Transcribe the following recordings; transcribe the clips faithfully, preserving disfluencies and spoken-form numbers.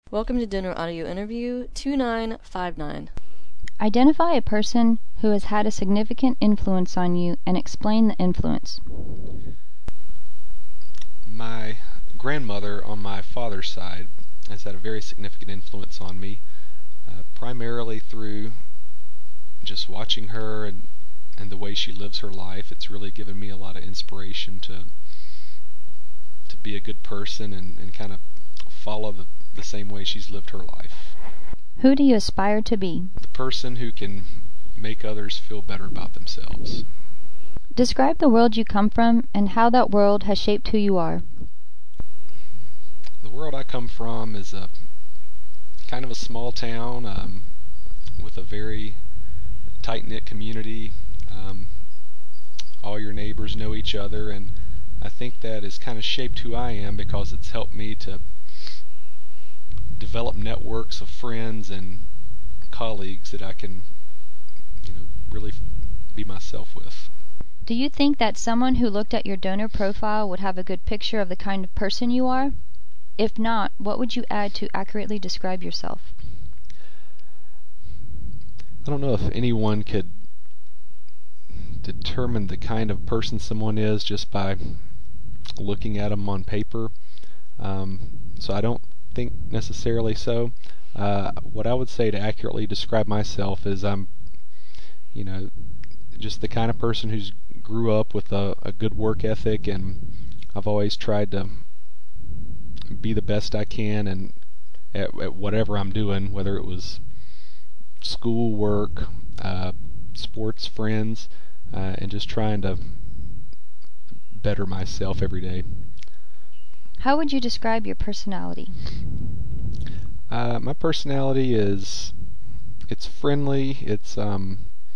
Welcome to Dinner Audio Interview two nine five nine. Identify a person who has had a significant influence on you and explain the influence. My grandmother on my father's side has had a very significant influence on me, uh, primarily through just watching her and, and the way she lives her life. It's really given me a lot of inspiration to to be a good person and, and kind of follow the, the same way she's lived her life. Who do you aspire to be? The person who can make others feel better about themselves. Describe the world you come from and how that world has shaped who you are. The world I come from is a kind of a small town um, with a very tight-knit community. Um, all your neighbors know each other, and I think that has kind of shaped who I am because it's helped me to develop networks of friends and colleagues that I can, you know, really be myself with. Do you think that someone who looked at your donor profile would have a good picture of the kind of person you are? If not, what would you add to accurately describe yourself? I don't know if anyone could determine the kind of person someone is just by looking at them on paper. Um, so I don't think necessarily so. Uh, what I would say to accurately describe myself is I'm, you know, just the kind of person who's grew up with a, a good work ethic, and I've always tried to be the best I can and at, at whatever I'm doing, whether it was school work, uh, sports, friends, uh, and just trying to better myself every day. How would you describe your personality? Uh, my personality is, it's friendly. It's um,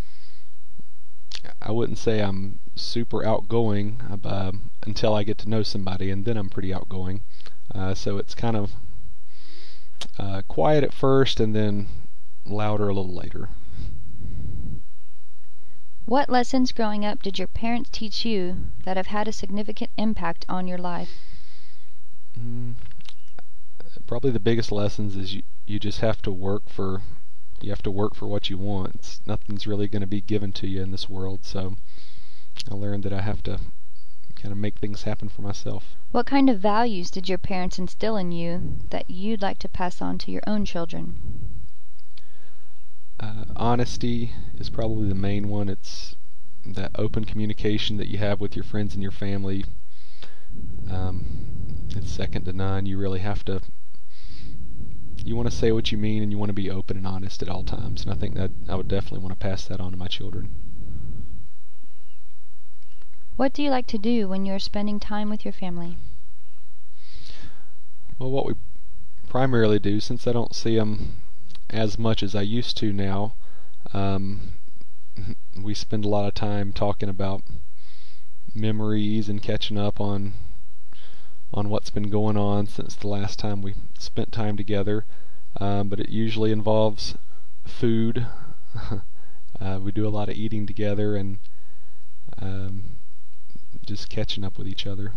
I wouldn't say I'm super outgoing uh, until I get to know somebody, and then I'm pretty outgoing. Uh, so it's kind of uh, quiet at first, and then louder a little later. What lessons growing up did your parents teach you that have had a significant impact on your life? Mm, probably the biggest lessons is you, you just have to work for you have to work for what you want. It's, nothing's really going to be given to you in this world, so I learned that I have to kind of make things happen for myself. What kind of values did your parents instill in you that you'd like to pass on to your own children? Uh, honesty is probably the main one. It's that open communication that you have with your friends and your family. Um, it's second to none. You really have to you want to say what you mean, and you want to be open and honest at all times, and I think that I would definitely want to pass that on to my children. What do you like to do when you're spending time with your family? Well, what we primarily do, since I don't see them as much as I used to now, um, we spend a lot of time talking about memories and catching up on on what's been going on since the last time we spent time together. Um, but it usually involves food. uh, we do a lot of eating together and um, just catching up with each other.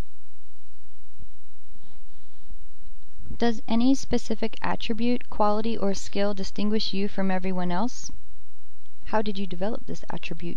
Does any specific attribute, quality, or skill distinguish you from everyone else? How did you develop this attribute?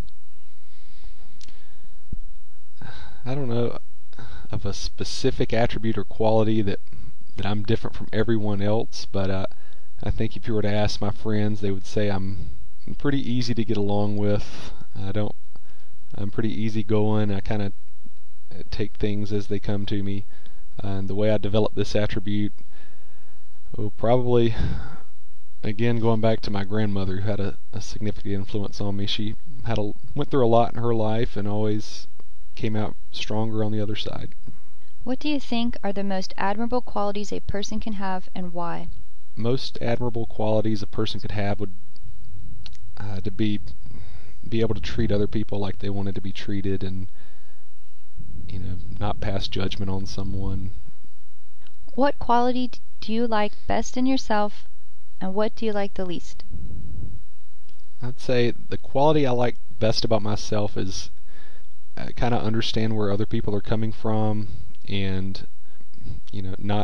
I don't know of a specific attribute or quality that that I'm different from everyone else, but uh, I think if you were to ask my friends, they would say I'm, I'm pretty easy to get along with. I don't. I'm pretty easygoing. I kind of take things as they come to me. Uh, and the way I developed this attribute, oh, probably, again, going back to my grandmother, who had a, a significant influence on me. She had a, went through a lot in her life and always came out stronger on the other side. What do you think are the most admirable qualities a person can have, and why? Most admirable qualities a person could have would uh, to be be able to treat other people like they wanted to be treated, and you know, not pass judgment on someone. What quality do you like best in yourself, and what do you like the least? I'd say the quality I like best about myself is I kind of understand where other people are coming from, and you know, not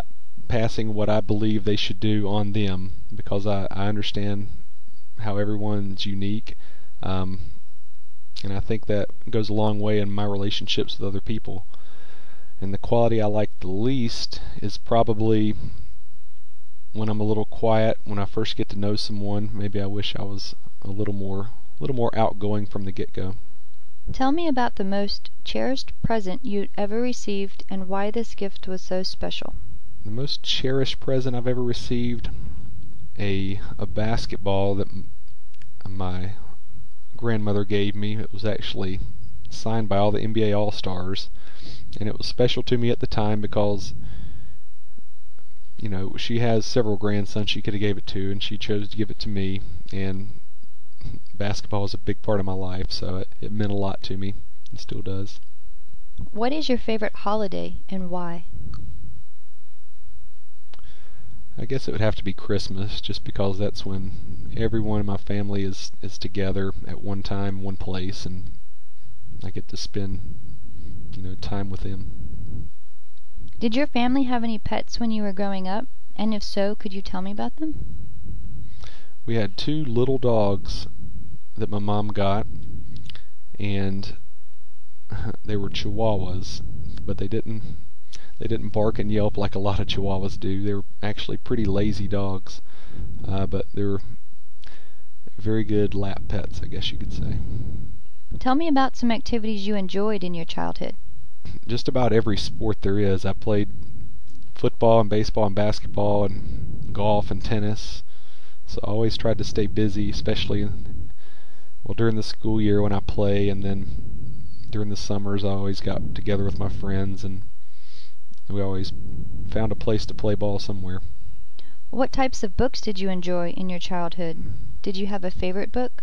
passing what I believe they should do on them, because I, I understand how everyone's unique, um, and I think that goes a long way in my relationships with other people. And the quality I like the least is probably when I'm a little quiet, when I first get to know someone. Maybe I wish I was a little more, a little more outgoing from the get-go. Tell me about the most cherished present you ever received and why this gift was so special. The most cherished present I've ever received, a a basketball that m- my grandmother gave me. It was actually signed by all the N B A All-Stars, and it was special to me at the time because, you know, she has several grandsons she could have gave it to, and she chose to give it to me, and basketball is a big part of my life, so it, it meant a lot to me. It still does. What is your favorite holiday and why? I guess it would have to be Christmas, just because that's when everyone in my family is, is together at one time, one place, and I get to spend, you know, time with them. Did your family have any pets when you were growing up? And if so, could you tell me about them? We had two little dogs that my mom got, and they were Chihuahuas, but they didn't they didn't bark and yelp like a lot of Chihuahuas do. They were actually pretty lazy dogs, uh, but they were very good lap pets, I guess you could say. Tell me about some activities you enjoyed in your childhood. Just about every sport there is. I played football and baseball and basketball and golf and tennis. So I always tried to stay busy, especially well during the school year when I play, and then during the summers I always got together with my friends, and we always found a place to play ball somewhere. What types of books did you enjoy in your childhood? Did you have a favorite book?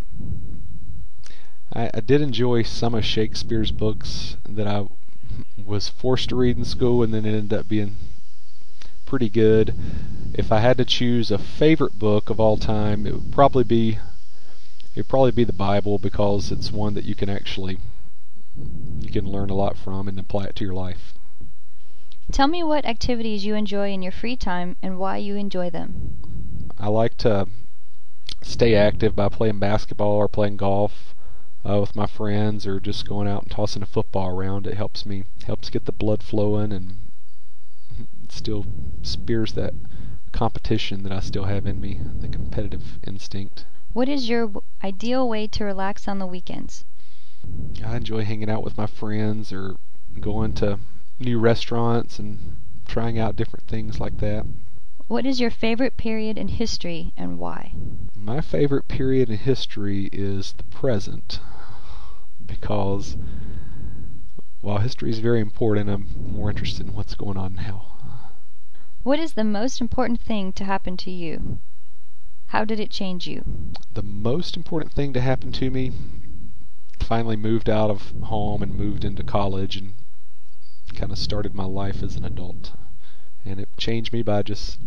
I, I did enjoy some of Shakespeare's books that I was forced to read in school, and then it ended up being pretty good. If I had to choose a favorite book of all time, it would probably be it would probably be the Bible, because it's one that you can actually you can learn a lot from and apply it to your life. Tell me what activities you enjoy in your free time and why you enjoy them. I like to stay active by playing basketball or playing golf uh, with my friends, or just going out and tossing a football around. It helps me helps get the blood flowing, and it still spears that competition that I still have in me, the competitive instinct. What is your w- ideal way to relax on the weekends? I enjoy hanging out with my friends, or going to new restaurants and trying out different things like that. What is your favorite period in history and why? My favorite period in history is the present, because while history is very important, I'm more interested in what's going on now. What is the most important thing to happen to you? How did it change you? The most important thing to happen to me, finally moved out of home and moved into college and kind of started my life as an adult. And it changed me by just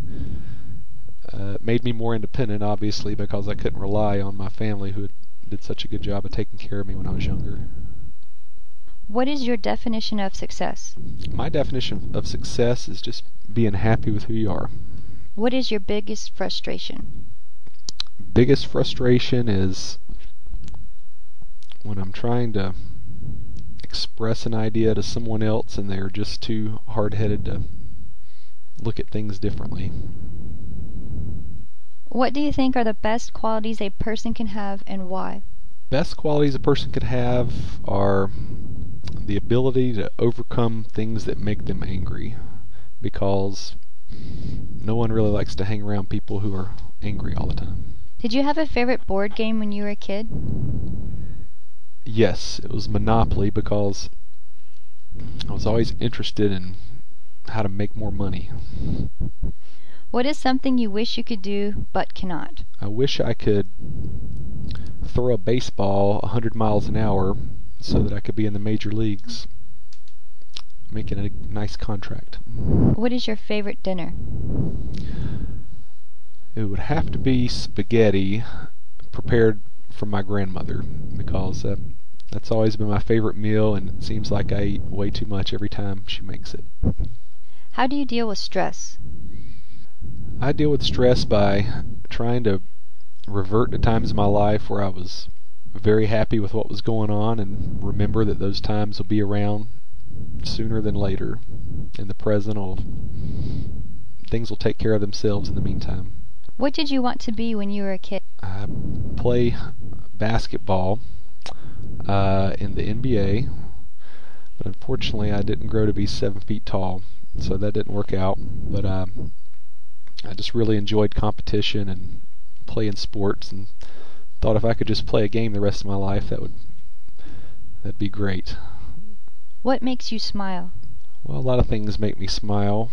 uh, made me more independent, obviously, because I couldn't rely on my family, who did such a good job of taking care of me when I was younger. What is your definition of success? My definition of success is just being happy with who you are. What is your biggest frustration? Biggest frustration is when I'm trying to express an idea to someone else and they're just too hard-headed to look at things differently. What do you think are the best qualities a person can have and why? Best qualities a person could have are the ability to overcome things that make them angry, because no one really likes to hang around people who are angry all the time. Did you have a favorite board game when you were a kid? Yes, it was Monopoly, because I was always interested in how to make more money. What is something you wish you could do but cannot? I wish I could throw a baseball a hundred miles an hour so that I could be in the major leagues, making a nice contract. What is your favorite dinner? It would have to be spaghetti prepared from my grandmother, because uh, that's always been my favorite meal, and it seems like I eat way too much every time she makes it. How do you deal with stress? I deal with stress by trying to revert to times in my life where I was very happy with what was going on and remember that those times will be around sooner than later. In the present, will, things will take care of themselves in the meantime. What did you want to be when you were a kid? I play basketball uh, in the N B A, but unfortunately I didn't grow to be seven feet tall, so that didn't work out. But uh, I just really enjoyed competition and playing sports, and thought if I could just play a game the rest of my life, that would that'd be great. What makes you smile? Well, a lot of things make me smile,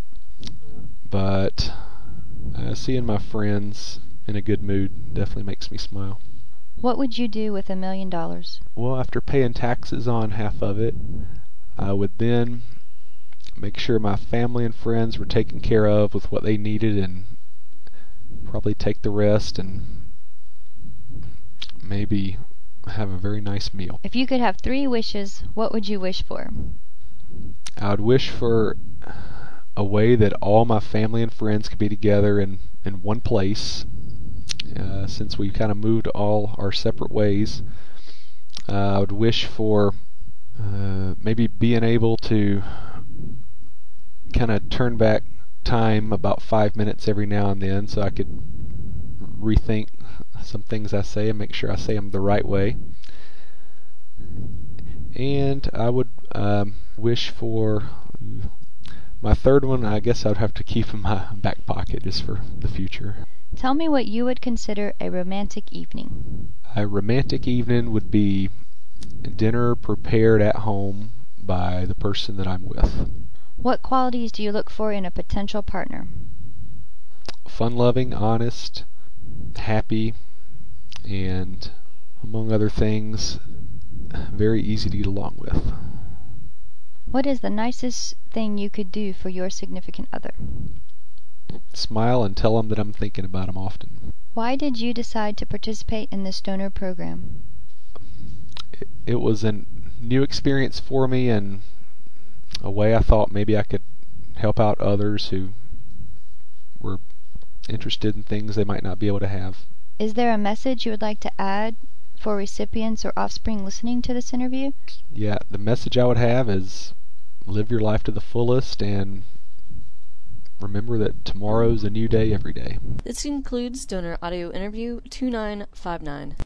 but uh, seeing my friends in a good mood definitely makes me smile. What would you do with a million dollars? Well, after paying taxes on half of it, I would then make sure my family and friends were taken care of with what they needed, and probably take the rest and maybe have a very nice meal. If you could have three wishes, what would you wish for? I would wish for a way that all my family and friends could be together in, in one place. Uh, since we kind of moved all our separate ways, uh, I would wish for uh, maybe being able to kind of turn back time about five minutes every now and then, so I could rethink some things I say and make sure I say them the right way. And I would um, wish for my third one. I guess I'd have to keep in my back pocket just for the future. Tell me what you would consider a romantic evening. A romantic evening would be dinner prepared at home by the person that I'm with. What qualities do you look for in a potential partner? Fun-loving, honest, happy, and among other things, very easy to get along with. What is the nicest thing you could do for your significant other? Smile and tell them that I'm thinking about them often. Why did you decide to participate in this donor program? It, it was a new experience for me, and a way I thought maybe I could help out others who were interested in things they might not be able to have. Is there a message you would like to add for recipients or offspring listening to this interview? Yeah, the message I would have is live your life to the fullest, and remember that tomorrow's a new day every day. This concludes Donor Audio Interview two nine five nine.